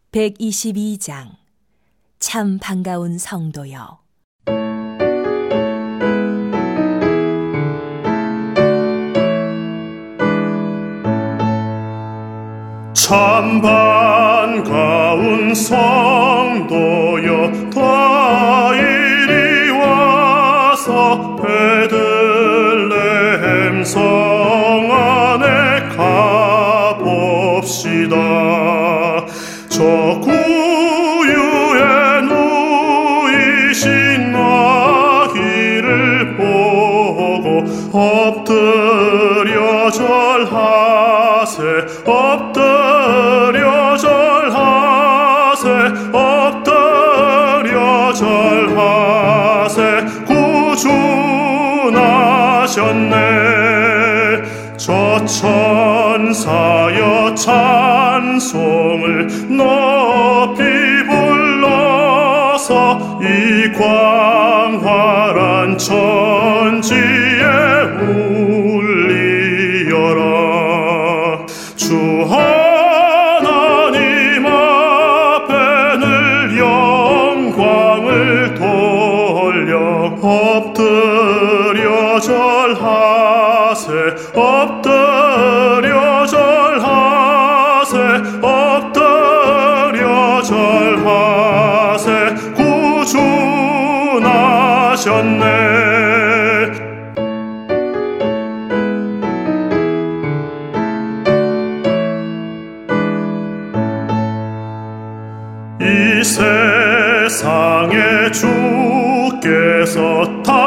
122장 참 반가운 성도여. 참 반가운 성도여, 다 이리 와서 베들레헴 성 안에 가봅시다. 저 구유에 누이신 아기를 보고 엎드려 절하세, 엎드려 절하세, 엎드려 절하세. 구주나셨네. 저 천사여 찬송을 높이 불러서 이 광활한 천지에 울리어라. 주 하나님 앞에 늘 영광을 돌려 엎드려 절하세, 엎드려 절하세, 엎드려 절하세. 구주나셨네. 이 세상에 주께서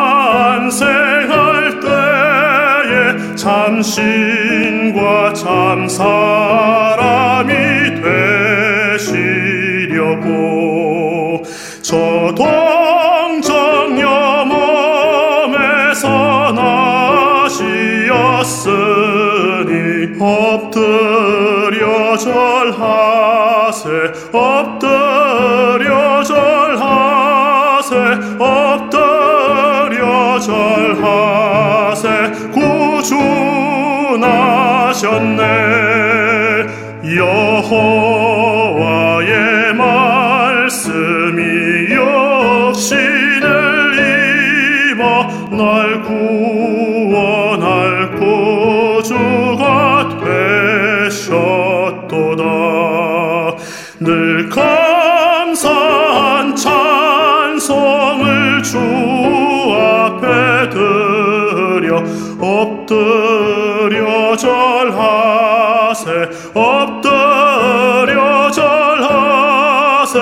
탄생할 때에 참신과 참사람이 되시려고 저 동정녀 몸에서 나시었으니 엎드려 절하세, 엎드려 절하세, 엎드려 절하세. 구주나셨네. 여호와의 말씀이 육신을 입어 날 구원할 구주가 되셨도다. 늘 감사한 찬송을 주 앞에 드려 엎드려 절하세, 엎드려 절하세,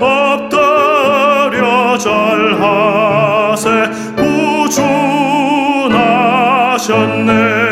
엎드려 절하세. 구주나셨네.